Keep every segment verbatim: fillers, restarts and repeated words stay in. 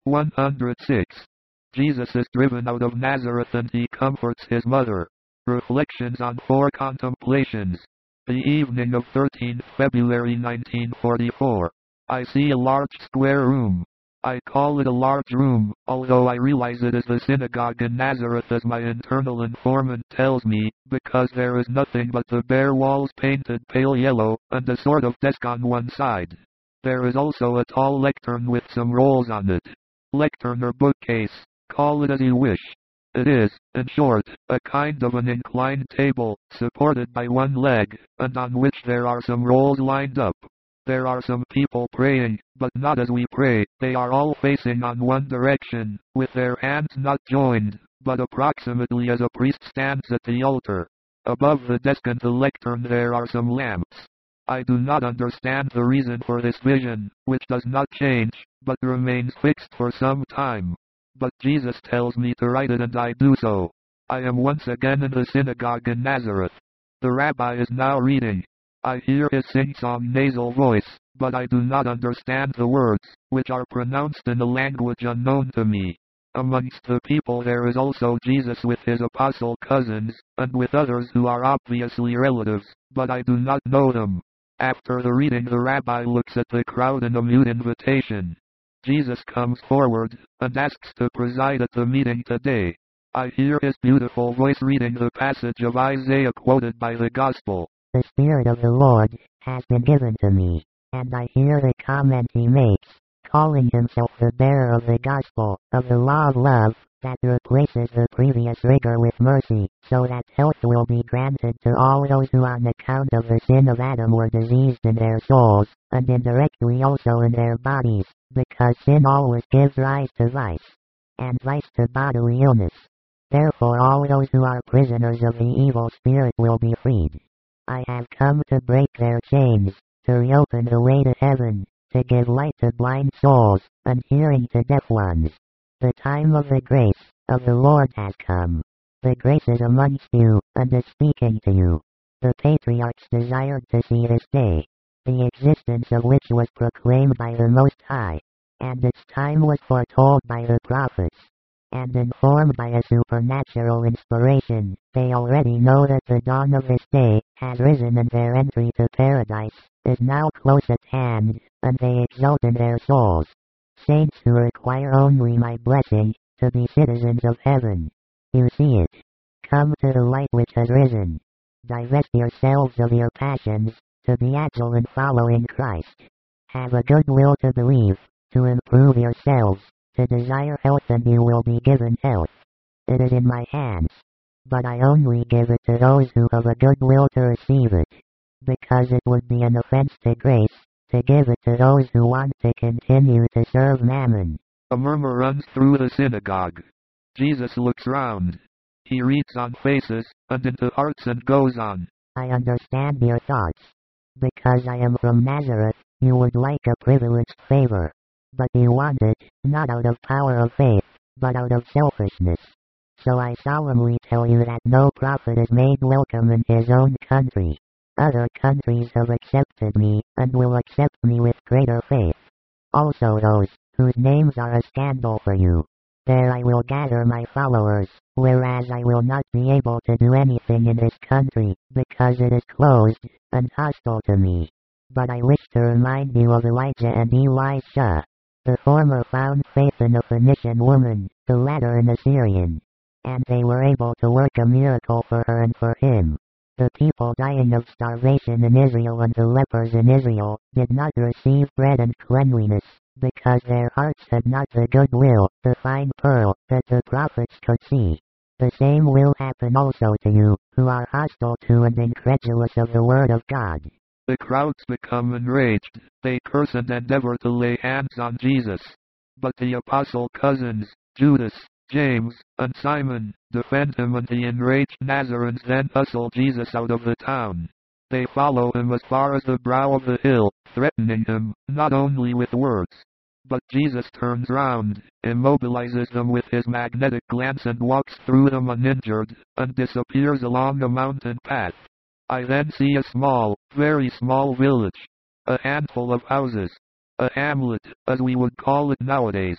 one hundred six. Jesus is driven out of Nazareth and he comforts his mother. Reflections on Four Contemplations. The evening of thirteenth February nineteen forty-four. I see a large square room. I call it a large room, although I realize it is the synagogue in Nazareth as my internal informant tells me, because there is nothing but the bare walls painted pale yellow, and a sort of desk on one side. There is also a tall lectern with some rolls on it. Lectern or bookcase, call it as you wish. It is, in short, a kind of an inclined table, supported by one leg, and on which there are some rolls lined up. There are some people praying, but not as we pray. They are all facing on one direction, with their hands not joined, but approximately as a priest stands at the altar. Above the desk and the lectern there are some lamps. I do not understand the reason for this vision, which does not change, but remains fixed for some time. But Jesus tells me to write it and I do so. I am once again in the synagogue in Nazareth. The rabbi is now reading. I hear his sing-song nasal voice, but I do not understand the words, which are pronounced in a language unknown to me. Amongst the people there is also Jesus with his apostle cousins, and with others who are obviously relatives, but I do not know them. After the reading the rabbi looks at the crowd in a mute invitation. Jesus comes forward, and asks to preside at the meeting today. I hear his beautiful voice reading the passage of Isaiah quoted by the Gospel. The Spirit of the Lord has been given to me, and I hear the comment he makes, calling himself the bearer of the gospel, of the law of love, that replaces the previous rigor with mercy, so that health will be granted to all those who on account of the sin of Adam were diseased in their souls, and indirectly also in their bodies, because sin always gives rise to vice, and vice to bodily illness. Therefore all those who are prisoners of the evil spirit will be freed. I have come to break their chains, to reopen the way to heaven, to give light to blind souls, and hearing to deaf ones. The time of the grace of the Lord has come. The grace is amongst you, and is speaking to you. The patriarchs desired to see this day, the existence of which was proclaimed by the Most High, and its time was foretold by the prophets. And informed by a supernatural inspiration, they already know that the dawn of this day has risen and their entry to paradise is now close at hand, and they exult in their souls. Saints who require only my blessing, to be citizens of heaven. You see it. Come to the light which has risen. Divest yourselves of your passions, to be agile in following Christ. Have a good will to believe, to improve yourselves. To desire health and you will be given health. It is in my hands. But I only give it to those who have a good will to receive it. Because it would be an offense to grace, to give it to those who want to continue to serve mammon. A murmur runs through the synagogue. Jesus looks round. He reads on faces, and into hearts and goes on. I understand your thoughts. Because I am from Nazareth, you would like a privileged favor. But you want it, not out of power of faith, but out of selfishness. So I solemnly tell you that no prophet is made welcome in his own country. Other countries have accepted me, and will accept me with greater faith. Also those, whose names are a scandal for you. There I will gather my followers, whereas I will not be able to do anything in this country, because it is closed, and hostile to me. But I wish to remind you of Elijah and Elisha. The former found faith in a Phoenician woman, the latter in a Syrian. And they were able to work a miracle for her and for him. The people dying of starvation in Israel and the lepers in Israel did not receive bread and cleanliness, because their hearts had not the good will, the fine pearl, that the prophets could see. The same will happen also to you, who are hostile to and incredulous of the word of God. The crowds become enraged, they curse and endeavor to lay hands on Jesus. But the apostle cousins, Judas, James, and Simon, defend him and the enraged Nazarenes then hustle Jesus out of the town. They follow him as far as the brow of the hill, threatening him, not only with words. But Jesus turns round, immobilizes them with his magnetic glance and walks through them uninjured, and disappears along a mountain path. I then see a small, very small village. A handful of houses. A hamlet, as we would call it nowadays.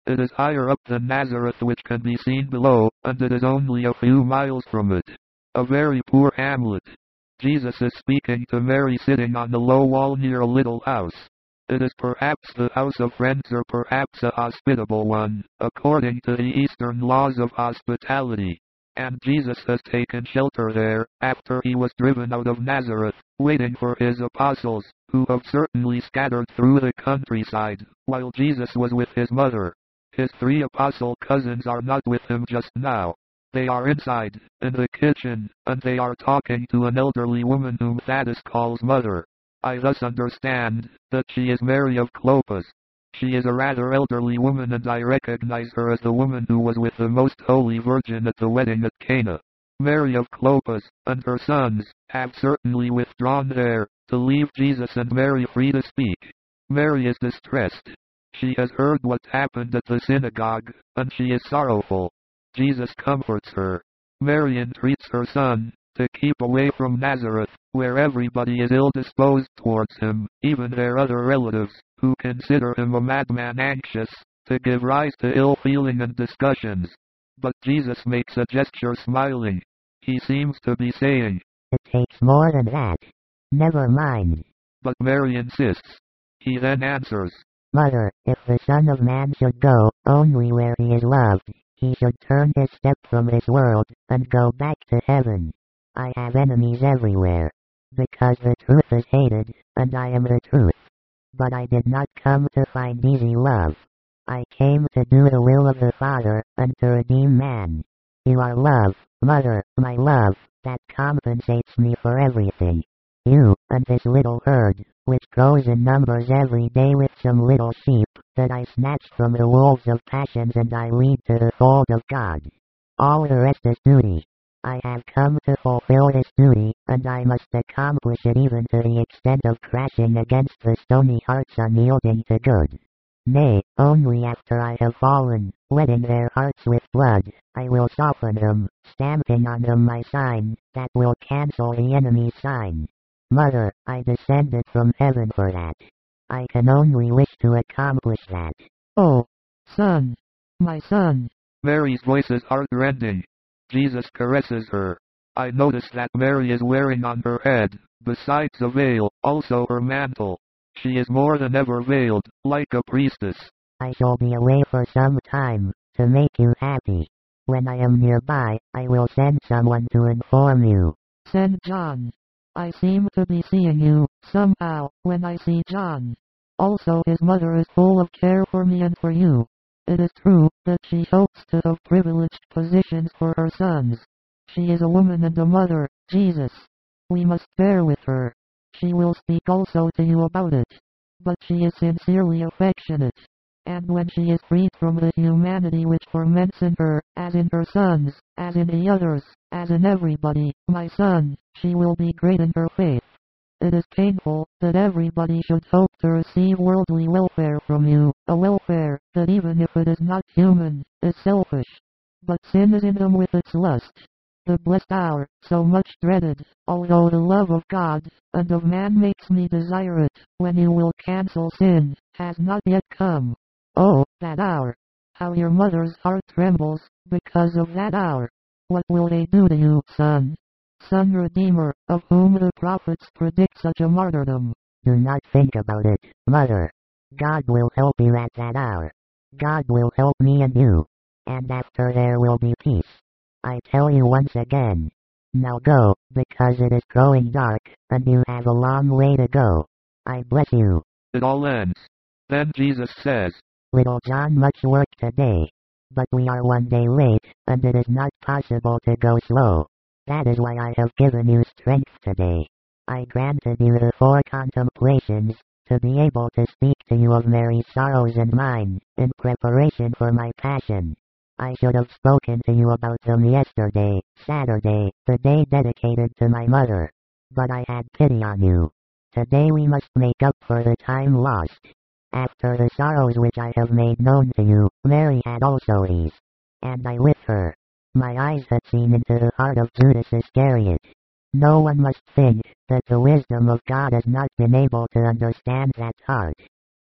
It is higher up than Nazareth, which can be seen below, and it is only a few miles from it. A very poor hamlet. Jesus is speaking to Mary sitting on the low wall near a little house. It is perhaps the house of friends, or perhaps a hospitable one, according to the Eastern laws of hospitality. And Jesus has taken shelter there, after he was driven out of Nazareth, waiting for his apostles, who have certainly scattered through the countryside, while Jesus was with his mother. His three apostle cousins are not with him just now. They are inside, in the kitchen, and they are talking to an elderly woman whom Thaddeus calls mother. I thus understand that she is Mary of Clopas. She is a rather elderly woman, and I recognize her as the woman who was with the Most Holy Virgin at the wedding at Cana. Mary of Clopas, and her sons, have certainly withdrawn there, to leave Jesus and Mary free to speak. Mary is distressed. She has heard what happened at the synagogue, and she is sorrowful. Jesus comforts her. Mary entreats her son to keep away from Nazareth, where everybody is ill-disposed towards him, even their other relatives, who consider him a madman anxious to give rise to ill feeling and discussions. But Jesus makes a gesture, smiling. He seems to be saying, "It takes more than that. Never mind." But Mary insists. He then answers, "Mother, if the Son of Man should go only where he is loved, he should turn his step from this world, and go back to heaven. I have enemies everywhere, because the truth is hated, and I am the truth. But I did not come to find easy love. I came to do the will of the Father, and to redeem man. You are love, Mother, my love, that compensates me for everything. You, and this little herd, which grows in numbers every day with some little sheep, that I snatch from the wolves of passions and I lead to the fold of God. All the rest is duty. I have come to fulfill this duty, and I must accomplish it even to the extent of crashing against the stony hearts unyielding to good. Nay, only after I have fallen, wetting their hearts with blood, I will soften them, stamping on them my sign, that will cancel the enemy's sign. Mother, I descended from heaven for that. I can only wish to accomplish that. Oh, son, my son." Mary's voice is heart-rending. Jesus caresses her. I notice that Mary is wearing on her head, besides a veil, also her mantle. She is more than ever veiled, like a priestess. "I shall be away for some time, to make you happy. When I am nearby, I will send someone to inform you." "Send John. I seem to be seeing you, somehow, when I see John. Also his mother is full of care for me and for you. It is true that she hopes to have privileged positions for her sons. She is a woman and a mother, Jesus. We must bear with her. She will speak also to you about it. But she is sincerely affectionate. And when she is freed from the humanity which ferments in her, as in her sons, as in the others, as in everybody, my son, she will be great in her faith. It is painful that everybody should hope to receive worldly welfare from you, a welfare that, even if it is not human, is selfish. But sin is in them with its lust. The blessed hour, so much dreaded, although the love of God and of man makes me desire it, when you will cancel sin, has not yet come. Oh, that hour! How your mother's heart trembles, because of that hour. What will they do to you, son? Son Redeemer, of whom the prophets predict such a martyrdom. "Do not think about it, Mother. God will help you at that hour. God will help me and you. And after there will be peace. I tell you once again. Now go, because it is growing dark, and you have a long way to go. I bless you." It all ends. Then Jesus says, "Little John, much work today. But we are one day late, and it is not possible to go slow. That is why I have given you strength today. I granted you the four contemplations, to be able to speak to you of Mary's sorrows and mine, in preparation for my passion. I should have spoken to you about them yesterday, Saturday, the day dedicated to my mother. But I had pity on you. Today we must make up for the time lost. After the sorrows which I have made known to you, Mary had also these. And I with her. My eyes had seen into the heart of Judas Iscariot. No one must think that the wisdom of God has not been able to understand that heart.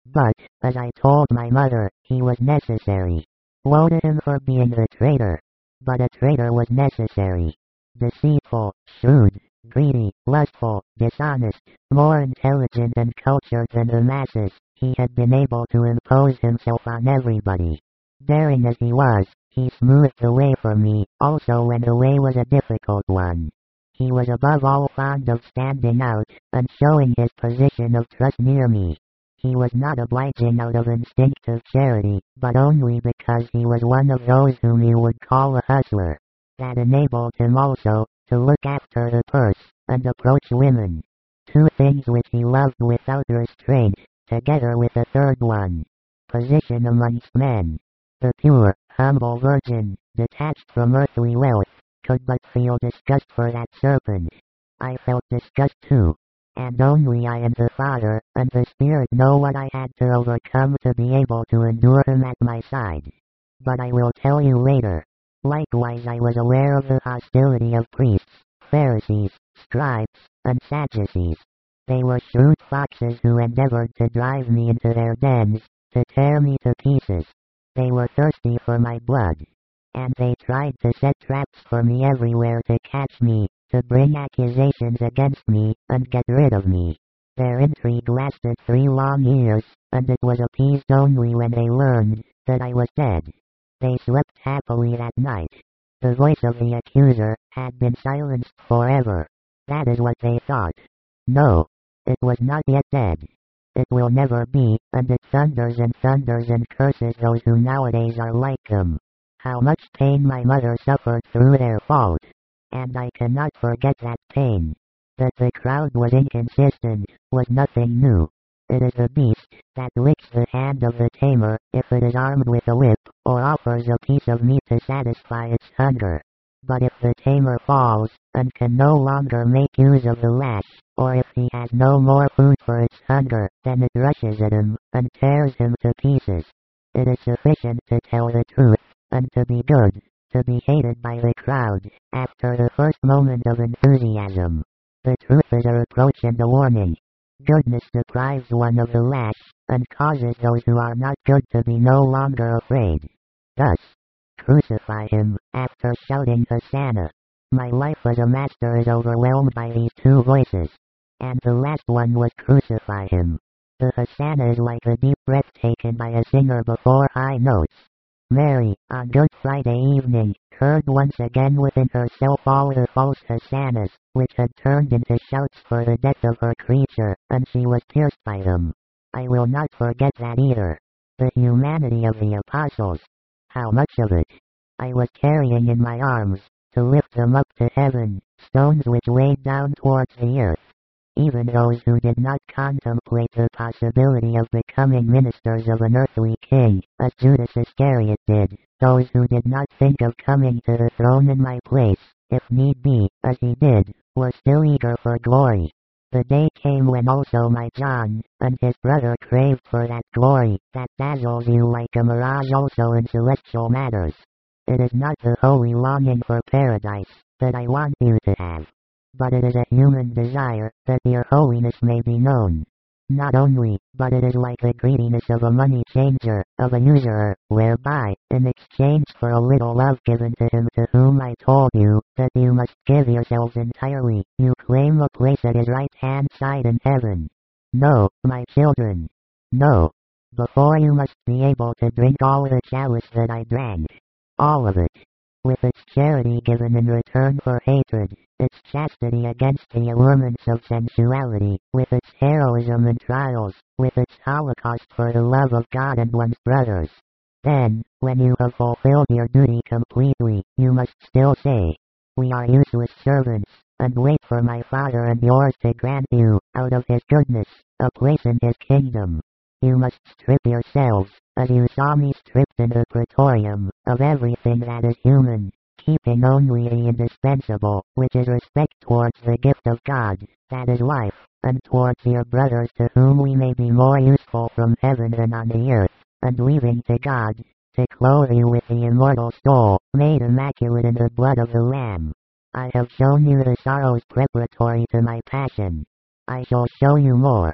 But, as I told my mother, he was necessary. Woe to him for being a traitor. But a traitor was necessary. Deceitful, shrewd, greedy, lustful, dishonest, more intelligent and cultured than the masses, he had been able to impose himself on everybody. Daring as he was, he smoothed the way for me, also when the way was a difficult one. He was above all fond of standing out, and showing his position of trust near me. He was not obliging out of instinctive charity, but only because he was one of those whom you would call a hustler. That enabled him also, to look after the purse, and approach women. Two things which he loved without restraint, together with a third one. Position amongst men. The pure, humble virgin, detached from earthly wealth, could but feel disgust for that serpent. I felt disgust too. And only I and the Father, and the Spirit know what I had to overcome to be able to endure him at my side. But I will tell you later. Likewise I was aware of the hostility of priests, Pharisees, scribes, and Sadducees. They were shrewd foxes who endeavored to drive me into their dens, to tear me to pieces. They were thirsty for my blood. And they tried to set traps for me everywhere to catch me, to bring accusations against me, and get rid of me. Their intrigue lasted three long years, and it was appeased only when they learned that I was dead. They slept happily that night. The voice of the accuser had been silenced forever. That is what they thought. No, it was not yet dead. It will never be, and it thunders and thunders and curses those who nowadays are like them. How much pain my mother suffered through their fault. And I cannot forget that pain. That the crowd was inconsistent, was nothing new. It is the beast that licks the hand of the tamer, if it is armed with a whip, or offers a piece of meat to satisfy its hunger. But if the tamer falls, and can no longer make use of the lash, or if he has no more food for its hunger, then it rushes at him, and tears him to pieces. It is sufficient to tell the truth, and to be good, to be hated by the crowd, after the first moment of enthusiasm. The truth is a reproach and a warning. Goodness deprives one of the lash, and causes those who are not good to be no longer afraid. Thus, crucify him, after shouting Hosanna. My life as a master is overwhelmed by these two voices. And the last one was crucify him. The Hosanna is like a deep breath taken by a singer before high notes. Mary, on Good Friday evening, heard once again within herself all the false hosannas, which had turned into shouts for the death of her creature, and she was pierced by them. I will not forget that either. The humanity of the apostles. How much of it I was carrying in my arms, to lift them up to heaven, stones which weighed down towards the earth. Even those who did not contemplate the possibility of becoming ministers of an earthly king, as Judas Iscariot did, those who did not think of coming to the throne in my place, if need be, as he did, were still eager for glory. The day came when also my John, and his brother craved for that glory, that dazzles you like a mirage also in celestial matters. It is not the holy longing for paradise, that I want you to have. But it is a human desire, that your holiness may be known. Not only, but it is like the greediness of a money changer, of a usurer, whereby, in exchange for a little love given to him to whom I told you, that you must give yourselves entirely, you claim a place at his right hand side in heaven. No, my children. No. Before you must be able to drink all the chalice that I drank. All of it. With its charity given in return for hatred, its chastity against the allurements of sensuality, with its heroism in trials, with its holocaust for the love of God and one's brothers. Then, when you have fulfilled your duty completely, you must still say, we are useless servants, and wait for my Father and yours to grant you, out of his goodness, a place in his kingdom. You must strip yourselves, as you saw me stripped in the praetorium, of everything that is human, keeping only the indispensable, which is respect towards the gift of God, that is life, and towards your brothers to whom we may be more useful from heaven than on the earth, and leaving to God, to clothe you with the immortal soul, made immaculate in the blood of the Lamb. I have shown you the sorrows preparatory to my passion. I shall show you more.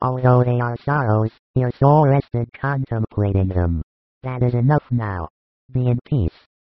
Although they are sorrows, your soul rested contemplating them. That is enough now. Be in peace.